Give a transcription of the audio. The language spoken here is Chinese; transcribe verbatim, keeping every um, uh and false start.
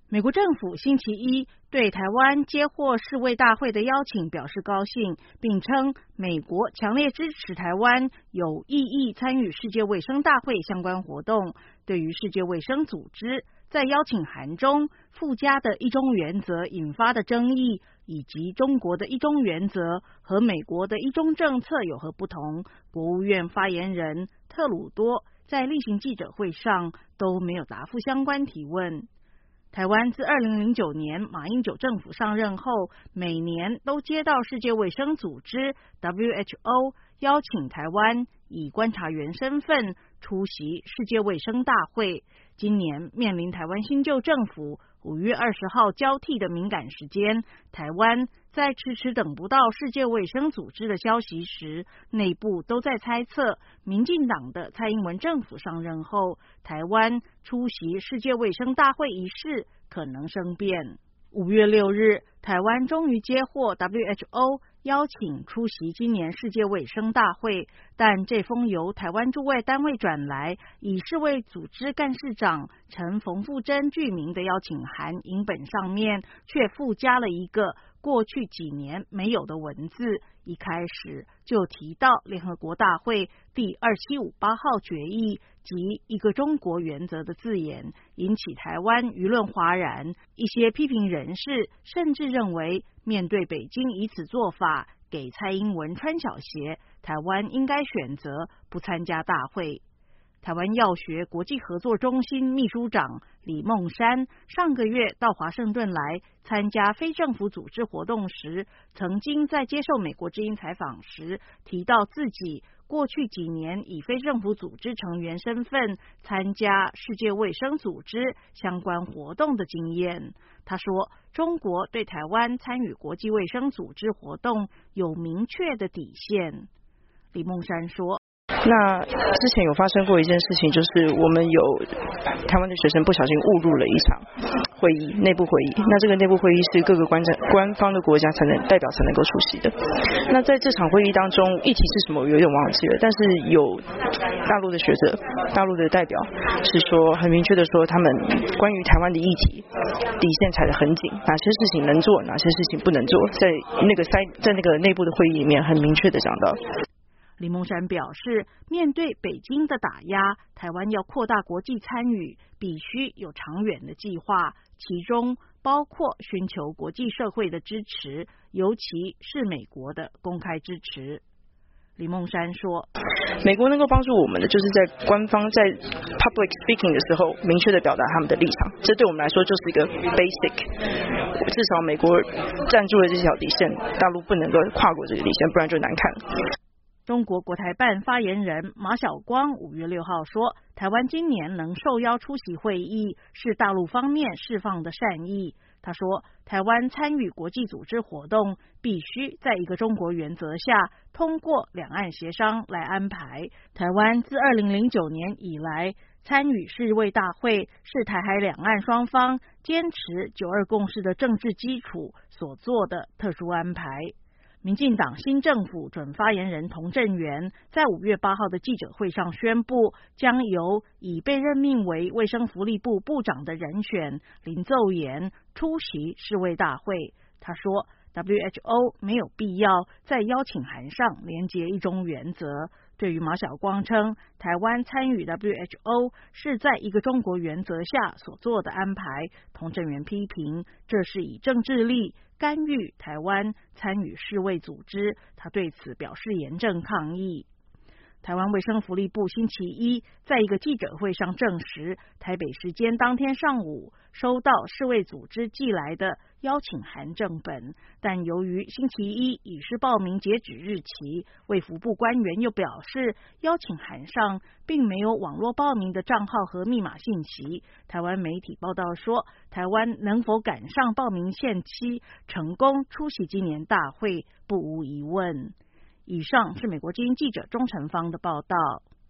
美国政府星期一对台湾接获世卫大会的邀请表示高兴，并称美国强烈支持台湾有意义参与世界卫生大会相关活动。对于世界卫生组织在邀请函中附加的一中原则引发的争议，以及中国的一中原则和美国的一中政策有何不同，国务院发言人特鲁多在例行记者会上都没有答复相关提问。台湾自二零零九年马英九政府上任后，每年都接到世界卫生组织 W H O 邀请台湾以观察员身份出席世界卫生大会。今年面临台湾新旧政府五月二十号交替的敏感时间，台湾在迟迟等不到世界卫生组织的消息时，内部都在猜测民进党的蔡英文政府上任后，台湾出席世界卫生大会一事可能生变。五月六日，台湾终于接获 W H O 邀请出席今年世界卫生大会，但这封由台湾驻外单位转来，以世卫组织干事长陈冯富珍具名的邀请函影本上面，却附加了一个过去几年没有的文字，一开始就提到联合国大会第二七五八号决议及一个中国原则的字眼，引起台湾舆论哗然。一些批评人士甚至认为，面对北京以此做法给蔡英文穿小鞋，台湾应该选择不参加大会。台湾药学国际合作中心秘书长李孟山上个月到华盛顿来参加非政府组织活动时，曾经在接受美国之音采访时提到自己过去几年以非政府组织成员身份参加世界卫生组织相关活动的经验。他说，中国对台湾参与国际卫生组织活动有明确的底线。李孟山说， 那之前有发生过一件事情，就是我们有台湾的学生不小心误入了一场会议，内部会议。那这个内部会议是各个官官方的国家才能代表才能够出席的。那在这场会议当中，议题是什么我有点忘记了，但是有大陆的学者、大陆的代表是说很明确的说，他们关于台湾的议题底线踩得很紧，哪些事情能做，哪些事情不能做，在那个在在那个内部的会议里面很明确的讲到。 李孟山表示，面对北京的打压，台湾要扩大国际参与，必须有长远的计划，其中包括寻求国际社会的支持，尤其是美国的公开支持。李孟山说， 美国能够帮助我们的，就是在官方在 public speaking 的时候明确的表达他们的立场，这对我们来说就是一个 basic， 至少美国站住了这条底线，大陆不能够跨过这个底线，不然就难看了。 中国国台办发言人马晓光五月六号说，台湾今年能受邀出席会议，是大陆方面释放的善意。他说，台湾参与国际组织活动，必须在一个中国原则下，通过两岸协商来安排。台湾自二零零九年以来参与世卫大会，是台海两岸双方坚持九二共识的政治基础所做的特殊安排。民进党新政府准发言人童振源在五月八号的记者会上宣布，将由已被任命为卫生福利部部长的人选林奏妍出席世卫大会。他说， W H O 没有必要在邀请函上连结一中原则。对于马晓光称台湾参与 W H O 是在一个中国原则下所做的安排，童振源批评这是以政治力干预台湾参与世卫组织，他对此表示严正抗议。台湾卫生福利部星期一在一个记者会上证实，台北时间当天上午收到世卫组织寄来的邀请函正本，但由于星期一已是报名截止日期，卫福部官员又表示，邀请函上并没有网络报名的账号和密码信息。台湾媒体报道说，台湾能否赶上报名限期，成功出席今年大会，不无疑问。以上是美国之音记者钟成芳的报道。